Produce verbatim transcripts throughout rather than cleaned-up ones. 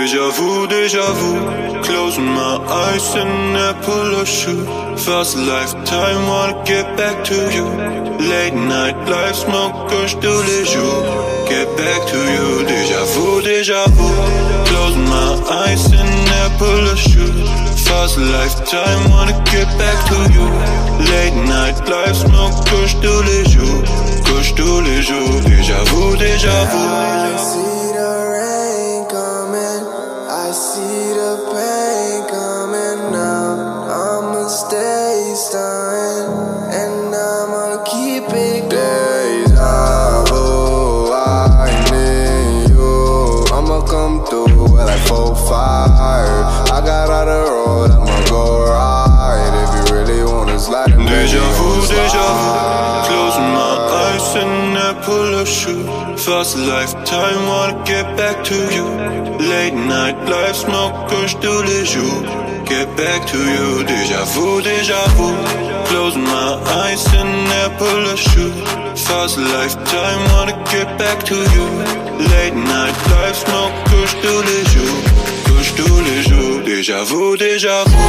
Déjà vu, déjà vu. Closing my eyes and I pull a shoe. Fast lifetime, wanna get back to you. Late night life, smoke, kush tous les jours. Get back to you. Déjà vu, déjà vu. Closing my eyes and I pull a shoe. Fast lifetime, wanna get back to you. Late night life, smoke, kush tous les jours. Kush tous les jours. Déjà vu, déjà vu. I see the rain coming, I see the pain coming now. I'ma stay stunned, and I'ma keep it deja vu. I need you. I'ma come through with like four, five. I got out the road, I'ma go right. If you really wanna slide, Déjà vu, déjà vu. Closing my eyes and I pull a shoe. Fast lifetime, wanna get back to you. Late night life, smoke, kush tous les jours. Get back to you. Déjà vu, déjà vu. Closing my eyes and I pull a shoe. Fast lifetime, wanna get back to you. Late night life, smoke, kush tous les jours. Kush tous les jours. Déjà vu, déjà vu.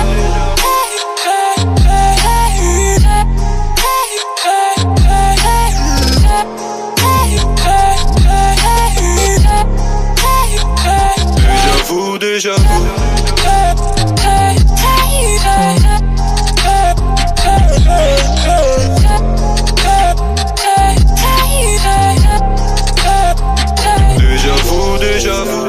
Déjà vu. Déjà vu, déjà vu.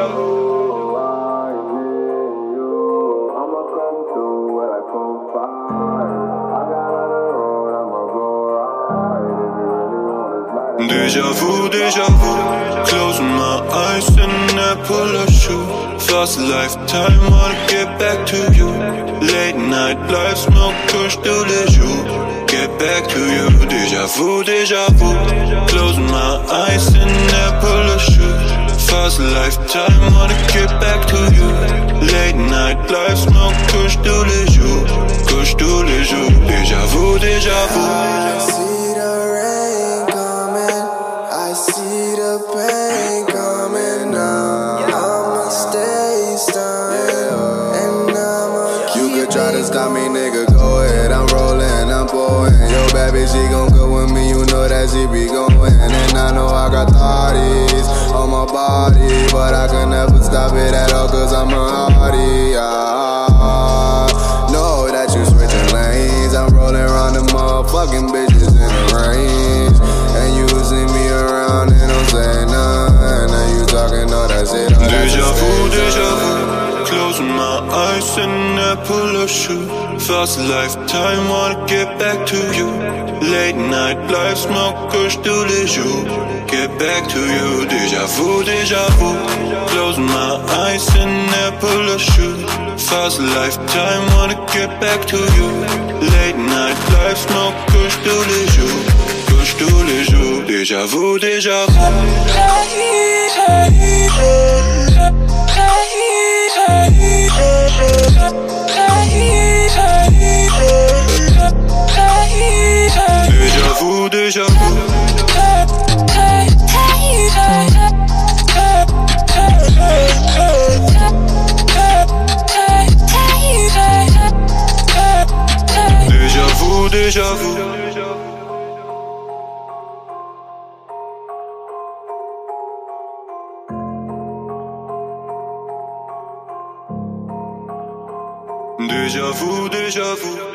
Déjà vu, déjà vu. Closing my eyes and I pull a shoe. Fast lifetime, wanna get back to you. Late night life, smoke, kush tous les jours. Get back to you. Déjà vu, déjà vu. Closing my eyes and I pull a shoe. Fast lifetime, wanna get back to you. Late night life, smoke, kush tous les jours. Kush tous les jours. Déjà vu, déjà vu. I see the rain coming, I see the pain coming now. I'ma stay stunned, and I'ma keep You could try to stop me, nigga, go ahead. I'm rolling, I'm pouring. Yo, bad bitch, she gon' go with me, you know that she be going. And I know I got thotties on my body, but I can never stop it at all, cause I'm a hottie. I know that you switching lanes. I'm rolling around the motherfucking bitches in the range. And you see me around and don't say nothing. And you talking all that shit. Déjà vu, déjà vu. Closing my eyes and I pull a shoe. Fast lifetime, wanna get back to you. Late night life, smoke, kush tous les jours. Get back to you. Déjà vu, déjà vu. Closing my eyes and I pull a shoe. Fast lifetime, wanna get back to you. Late night life, smoke, kush tous les jours. Kush tous les jours. Déjà vu, déjà vu. Déjà vu, déjà vu. Déjà vu, déjà vu. Déjà vu, déjà vu.